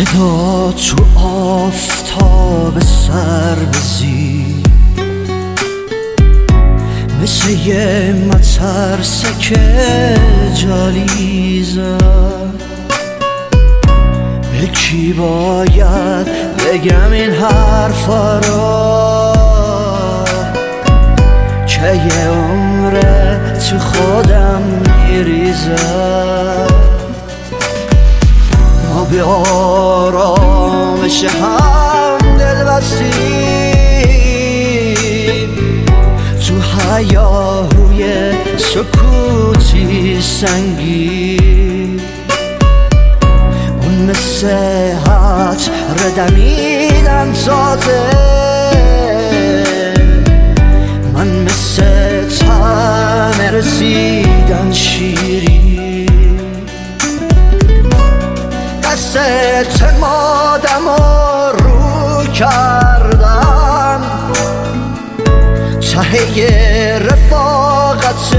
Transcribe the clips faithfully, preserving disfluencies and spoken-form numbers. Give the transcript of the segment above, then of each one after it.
صدا تو آفتاب سر بزی، مثل یه مترسک جالیزم. به کی باید بگم این حرفا رو که یه عمره تو خودم میریزم؟ ما به آرامش هم دل بستیم، تو هیاهوی سکوتی سنگین. اون مثل حد ردمیدن تازه، من مثل طعم رسیدن شیرین. دست مادم رو کردم ته رفاقت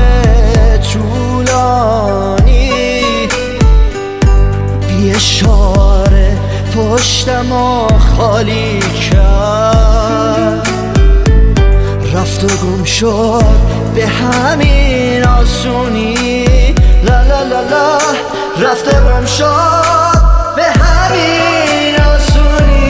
طولانی، بی اشاره پشتمو خالی کرد. رفت و گم شد به همین آسونی، لا لا لا لا. رفت و گم شد به همین آسونی.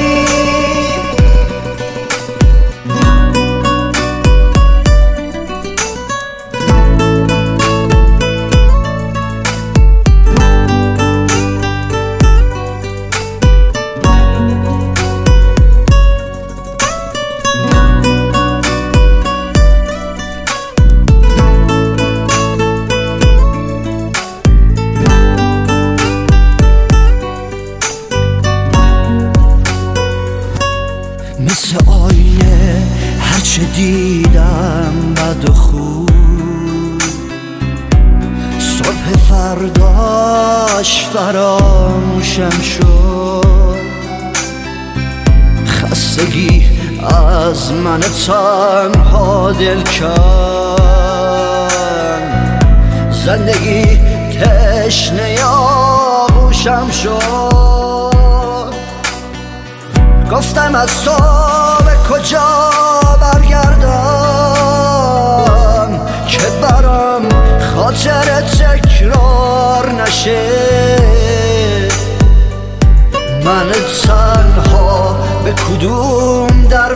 مثل آینه هرچه دیدم بد و خوب، صبح فرداش فراموشم شد. خستگی از من تنها دل کن، زندگی تشنه آغوشم شد. گفتم از تو به کجا برگردم که برام خاطر تکرار نشه. من تنها به کدوم در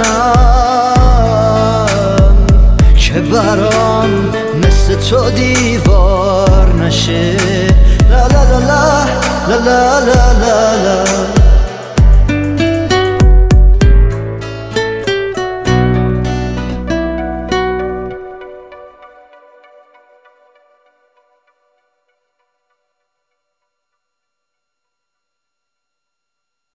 بزنم که برام مثل تو دیوار نشه. لا لا لا لا لا لا لا لا.